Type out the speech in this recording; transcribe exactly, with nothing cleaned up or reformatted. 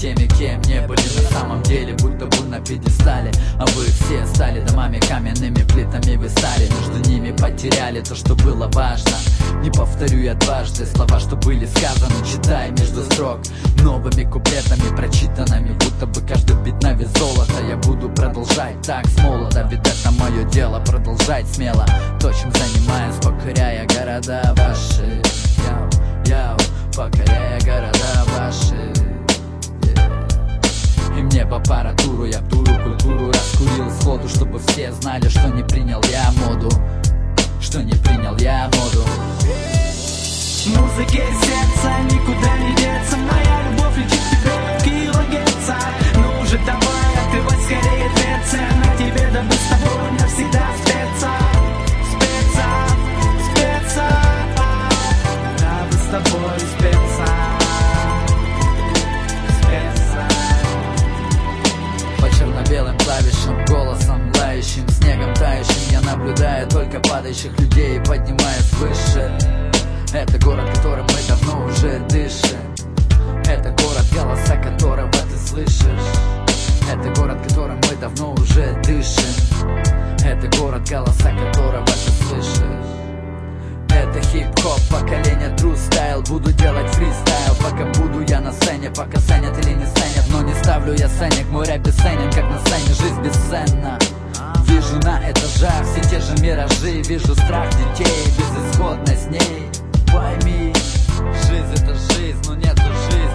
теми, кем не были на самом деле, будто бы на пьедестале. А вы все стали домами, каменными плитами вы стали. Между ними потеряли то, что было важно. Не повторю я дважды слова, что были сказаны. Читай между строк новыми куплетами, прочитанными, будто бы каждый бит на вес золота. Я буду продолжать так с молода, ведь это мое дело. Продолжать смело то, чем занимаюсь, покоряя города ваши. Яу, яу, покоряя города ваши. И мне по аппаратуру, я туру культуру раскурил сходу, чтобы все знали, что не принял я моду, что не принял я моду. Музыке сердца никуда не деться, моя любовь летит к тебе в килогерца. Ну уже давай, открывай скорее дверцы, на тебе да мы с тобой навсегда спеца, спеца, спеца, да мы с тобой спеца, спеца. По черно-белым клавишам, голосом лающим, снегом тающим я наблюдаю только падающих людей, поднимаясь выше. Это город, которым мы давно уже дышим. Это город, голоса которого ты слышишь. Это город, которым мы давно уже дышим. Это город, голоса которого ты слышишь. Это хип-хоп, поколение True Style. Буду делать фристайл, пока буду я на сцене. Пока ценят или не ценят, но не ставлю я ценник. Мой рэп бесценен, как на сцене, жизнь бесценна. Вижу на этажах все те же миражи. Вижу страх детей, безысходность с ней. Пойми, жизнь это жизнь, но нету жизни.